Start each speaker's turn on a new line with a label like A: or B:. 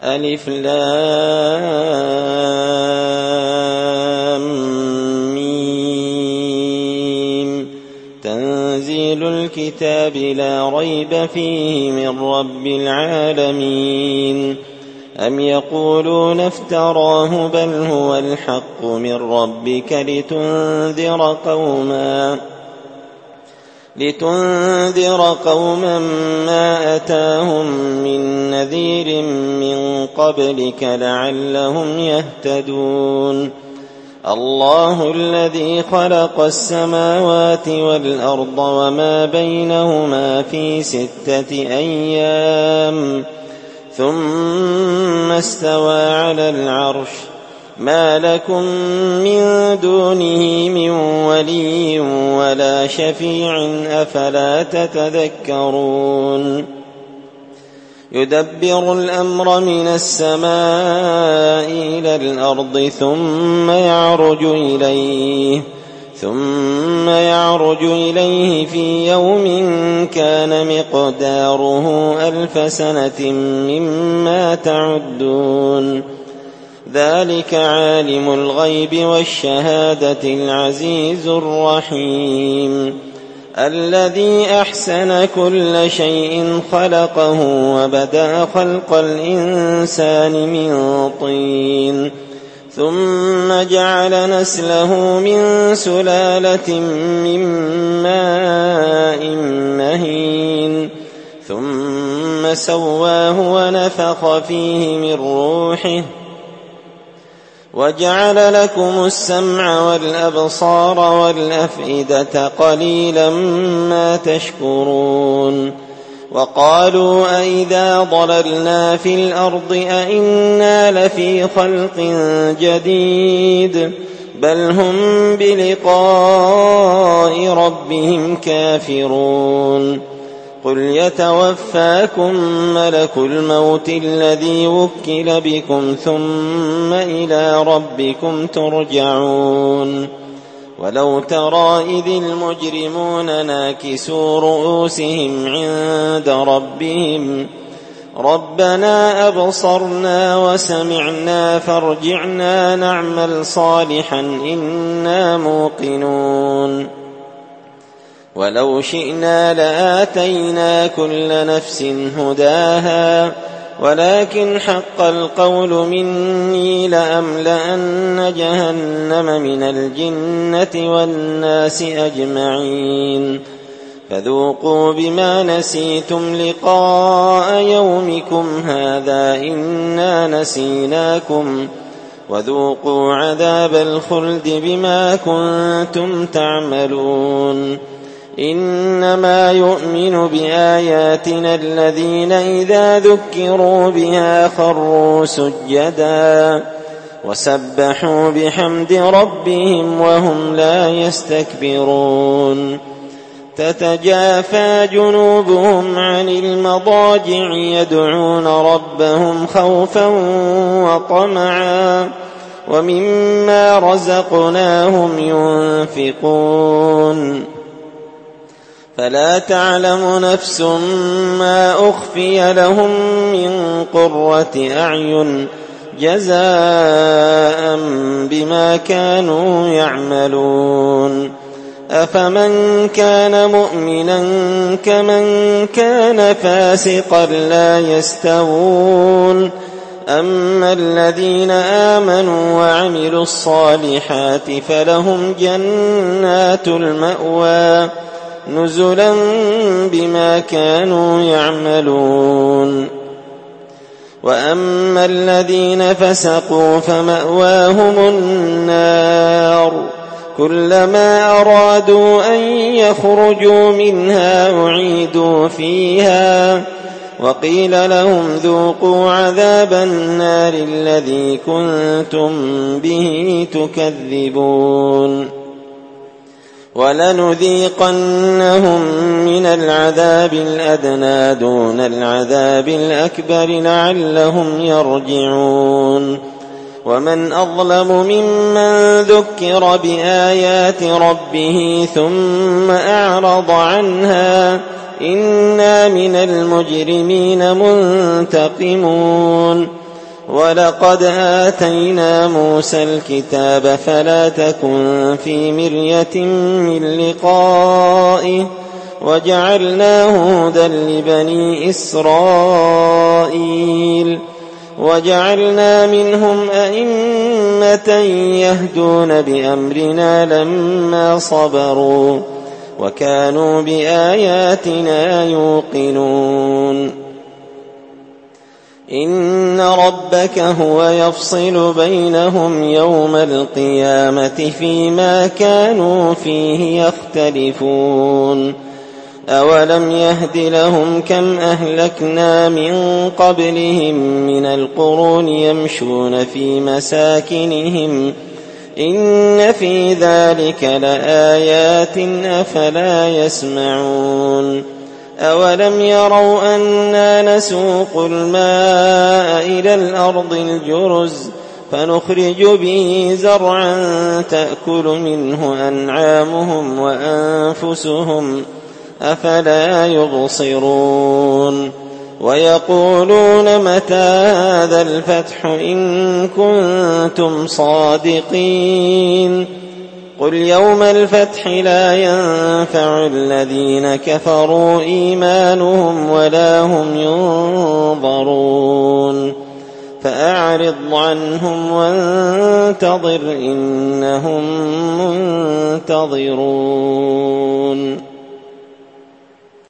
A: ألف لام ميم تنزيل الكتاب لا ريب فيه من رب العالمين. أم يقولون افتراه بل هو الحق من ربك لتنذر قوما ما أتاهم من نذير من قبلك لعلهم يهتدون. الله الذي خلق السماوات والأرض وما بينهما في 6 أيام ثم استوى على العرش ما لكم من دونه من ولي ولا شفيع أفلا تتذكرون. يدبر الأمر من السماء إلى الأرض ثم يعرج إليه في يوم كان مقداره 1000 سنة مما تعدون. ذلك عالم الغيب والشهادة العزيز الرحيم الذي أحسن كل شيء خلقه وبدأ خلق الإنسان من طين ثم جعل نسله من سلالة من ماء مهين ثم سواه ونفخ فيه من روحه وجعل لكم السمع والأبصار والأفئدة قليلا ما تشكرون. وقالوا أئذا ضللنا في الأرض أئنا لفي خلق جديد بل هم بلقاء ربهم كافرون. قل يتوفاكم ملك الموت الذي وكل بكم ثم إلى ربكم ترجعون. ولو ترى إذ المجرمون ناكسوا رؤوسهم عند ربهم ربنا أبصرنا وسمعنا فارجعنا نعمل صالحا إنا موقنون. ولو شئنا لآتينا كل نفس هداها ولكن حق القول مني لأملأن جهنم من الجنة والناس أجمعين. فذوقوا بما نسيتم لقاء يومكم هذا إنا نسيناكم وذوقوا عذاب الخلد بما كنتم تعملون. إنما يؤمن بآياتنا الذين إذا ذكروا بها خروا سجدا وسبحوا بحمد ربهم وهم لا يستكبرون. تتجافى جنوبهم عن المضاجع يدعون ربهم خوفا وطمعا ومما رزقناهم ينفقون. فلا تعلم نفس ما أخفي لهم من قرة أعين جزاء بما كانوا يعملون. أفمن كان مؤمنا كمن كان فاسقا لا يستوون. أما الذين آمنوا وعملوا الصالحات فلهم جنات المأوى نزلا بما كانوا يعملون. وأما الذين فسقوا فمأواهم النار كلما أرادوا أن يخرجوا منها أعيدوا فيها وقيل لهم ذوقوا عذاب النار الذي كنتم به تكذبون. ولنذيقنهم من العذاب الأدنى دون العذاب الأكبر لعلهم يرجعون. ومن أظلم ممن ذكر بآيات ربه ثم أعرض عنها إنا من المجرمين منتقمون. ولقد آتينا موسى الكتاب فلا تكن في مرية من لقائه وجعلناه هدى لبني إسرائيل وجعلنا منهم أئمة يهدون بأمرنا لما صبروا وكانوا بآياتنا يوقنون إن ربك هو يفصل بينهم يوم القيامة فيما كانوا فيه يختلفون أولم يهد لهم كم أهلكنا من قبلهم من القرون يمشون في مساكنهم إن في ذلك لآيات أفلا يسمعون أولم يروا أنا نسوق الماء إلى الأرض الجرز فنخرج به زرعا تأكل منه أنعامهم وأنفسهم أفلا يبصرون ويقولون متى هذا الفتح إن كنتم صادقين قل يوم الفتح لا ينفع الذين كفروا إيمانهم ولا هم ينظرون فأعرض عنهم وانتظر إنهم منتظرون